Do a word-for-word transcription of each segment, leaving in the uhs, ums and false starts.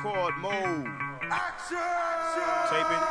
record mode. Action! Taping.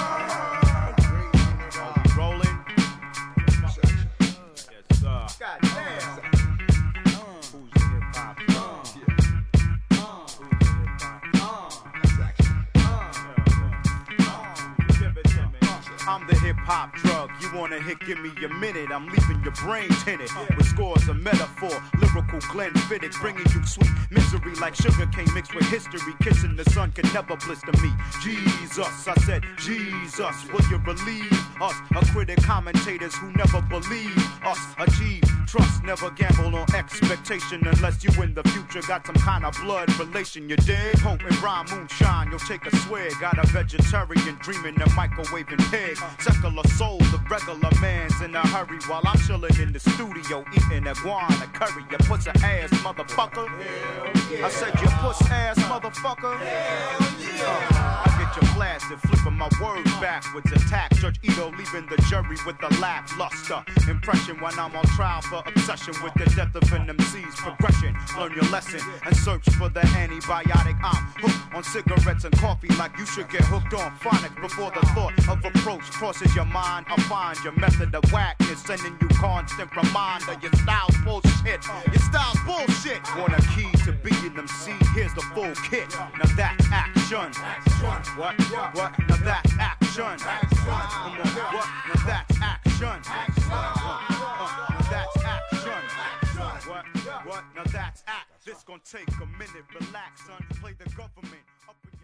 Are we rolling? Yes, sir. God damn. Who's the hip hop? Uh, yeah. uh, Who's the hip hop? Uh, That's action. Uh, yeah, yeah. Give it to me. I'm the hip hop drug. You wanna hit? Give me a minute. I'm leaving your brain tinted with scores of metaphor, lyrical Glenfiddich, bringing you sweet misery like sugar cane mixed with history. Kissing the sun can never blister me. Jesus, I said Jesus. Will you believe us? Acquitted commentators who never believe us. Achieve trust, never gamble on expectation unless you in the future got some kind of blood relation. You dig? Hope and rhyme moonshine. You'll take a swig. Got a vegetarian dreaming of microwaving pig. Secular soul, the regular man's in a hurry while I'm chilling in the studio eating iguana curry. You puss ass motherfucker. Yeah. I said you puss ass motherfucker. Hell yeah. uh, I get you blasted, flipping my words backwards. Attack Judge Ito, leaving the jury with a lackluster impression when I'm on trial for obsession with the death of an M C's progression. Learn your lesson and search for the antibiotic. I'm hooked on cigarettes and coffee like you should get hooked on phonics before the thought of approach crosses your mind. I'll find your method of whackness, sending you constant reminder. Your style's bullshit. Your style's bullshit. Want a key to being them C? Here's the full kit. Now that's action. What? What? Now that's action. Come on. What? Now that's action. Uh, now that's action. What? What? Now that's act. This gonna take a minute. Relax, son. Play the government. Up in